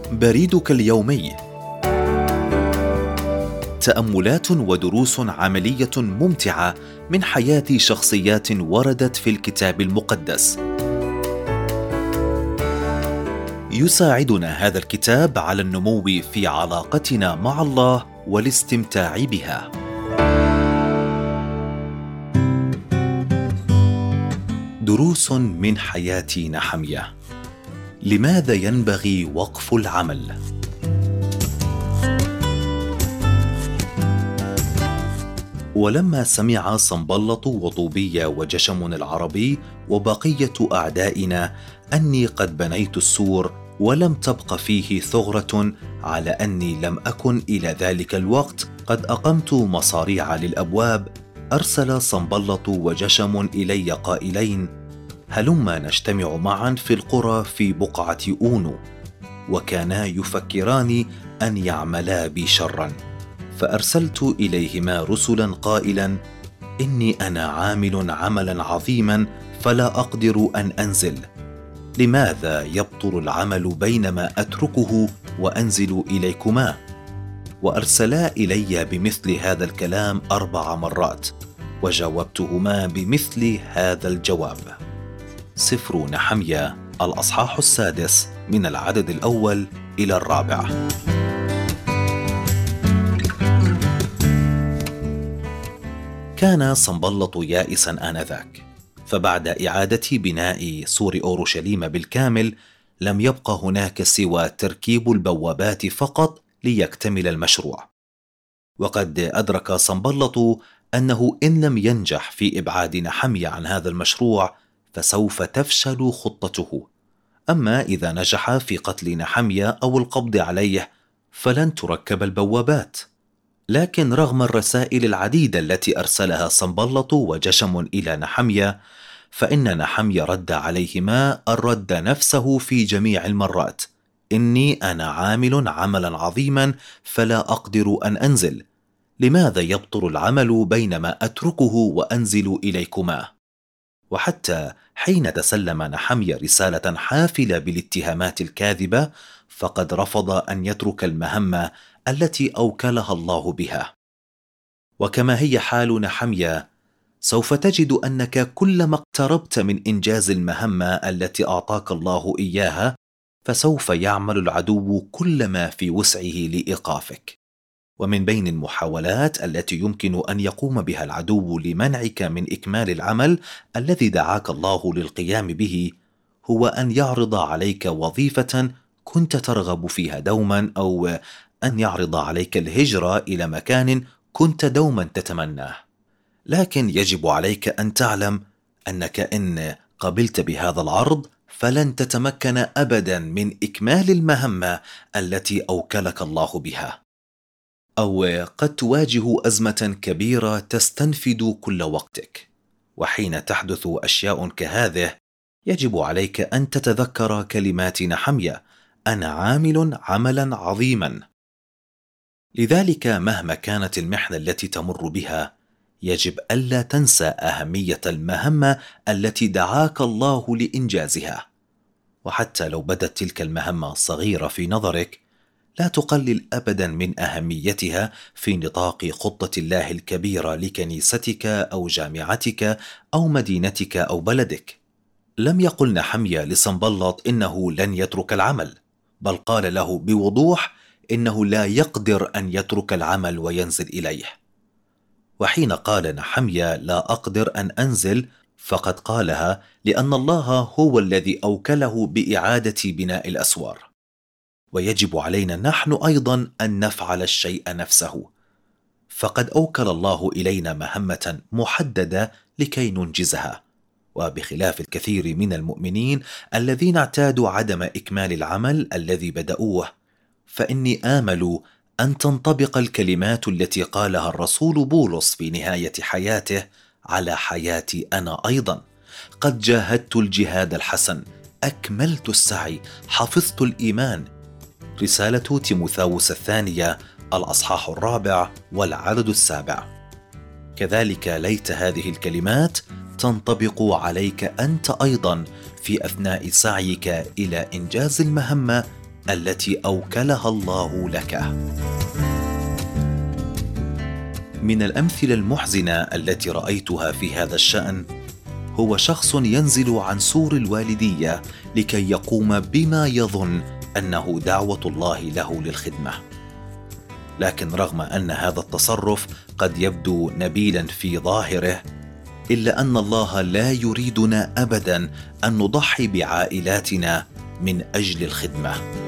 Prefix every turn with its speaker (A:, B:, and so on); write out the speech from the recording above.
A: بريدك اليومي. تأملات ودروس عملية ممتعة من حياة شخصيات وردت في الكتاب المقدس. يساعدنا هذا الكتاب على النمو في علاقتنا مع الله والاستمتاع بها. دروس من حياة نحمية. لماذا ينبغي وقف العمل؟ ولما سمع صنبلط وطوبية وجشم العربي وبقية أعدائنا أني قد بنيت السور ولم تبق فيه ثغرة، على أني لم أكن إلى ذلك الوقت قد أقمت مصاريع للأبواب، أرسل صنبلط وجشم إلي قائلين: هلما نجتمع معا في القرى في بقعة أونو. وكانا يفكران أن يعملا بي شرا، فأرسلت إليهما رسلا قائلا: إني أنا عامل عملا عظيما فلا أقدر أن أنزل. لماذا يبطل العمل بينما أتركه وأنزل إليكما؟ وأرسلا إلي بمثل هذا الكلام 4 مرات، وجاوبتهما بمثل هذا الجواب. سفر نحمية الأصحاح 6 من العدد الأول إلى 4. كان صنبلط يائسا آنذاك، فبعد إعادة بناء سور أورشليم بالكامل لم يبق هناك سوى تركيب البوابات فقط ليكتمل المشروع. وقد أدرك صنبلط أنه إن لم ينجح في إبعاد نحمية عن هذا المشروع فسوف تفشل خطته، أما إذا نجح في قتل نحمية أو القبض عليه فلن تركب البوابات. لكن رغم الرسائل العديدة التي أرسلها صنبلط وجشم إلى نحمية، فإن نحمية رد عليهما الرد نفسه في جميع المرات: إني أنا عامل عملا عظيما فلا أقدر أن أنزل. لماذا يبطل العمل بينما أتركه وأنزل إليكما؟ وحتى حين تسلم نحمية رسالة حافلة بالاتهامات الكاذبة، فقد رفض أن يترك المهمة التي أوكلها الله بها. وكما هي حال نحمية، سوف تجد أنك كلما اقتربت من إنجاز المهمة التي أعطاك الله إياها، فسوف يعمل العدو كل ما في وسعه لإيقافك. ومن بين المحاولات التي يمكن أن يقوم بها العدو لمنعك من إكمال العمل الذي دعاك الله للقيام به، هو أن يعرض عليك وظيفة كنت ترغب فيها دوما، أو أن يعرض عليك الهجرة إلى مكان كنت دوما تتمناه. لكن يجب عليك أن تعلم أنك إن قبلت بهذا العرض فلن تتمكن أبدا من إكمال المهمة التي أوكلك الله بها. أو قد تواجه أزمة كبيرة تستنفد كل وقتك، وحين تحدث أشياء كهذه يجب عليك أن تتذكر كلمات نحمية: أنا عامل عملا عظيما. لذلك مهما كانت المحنة التي تمر بها، يجب ألا تنسى أهمية المهمة التي دعاك الله لإنجازها. وحتى لو بدت تلك المهمة صغيرة في نظرك، لا تقلل أبدا من أهميتها في نطاق خطة الله الكبيرة لكنيستك أو جامعتك أو مدينتك أو بلدك. لم يقل نحمية لصنبلط إنه لن يترك العمل، بل قال له بوضوح إنه لا يقدر أن يترك العمل وينزل إليه. وحين قال نحمية لا أقدر أن أنزل، فقد قالها لأن الله هو الذي أوكله بإعادة بناء الأسوار. ويجب علينا نحن أيضا أن نفعل الشيء نفسه، فقد أوكل الله إلينا مهمة محددة لكي ننجزها. وبخلاف الكثير من المؤمنين الذين اعتادوا عدم إكمال العمل الذي بدأوه، فإني آمل أن تنطبق الكلمات التي قالها الرسول بولس في نهاية حياته على حياتي أنا أيضا: قد جاهدت الجهاد الحسن، أكملت السعي، حفظت الإيمان. رسالة تيموثاوس الثانية الأصحاح 4 والعدد 7. كذلك ليت هذه الكلمات تنطبق عليك أنت أيضا في أثناء سعيك إلى إنجاز المهمة التي أوكلها الله لك. من الأمثلة المحزنة التي رأيتها في هذا الشأن هو شخص ينزل عن سور الوالدية لكي يقوم بما يظن أنه دعوة الله له للخدمة، لكن رغم أن هذا التصرف قد يبدو نبيلا في ظاهره، إلا أن الله لا يريدنا أبدا أن نضحي بعائلاتنا من أجل الخدمة.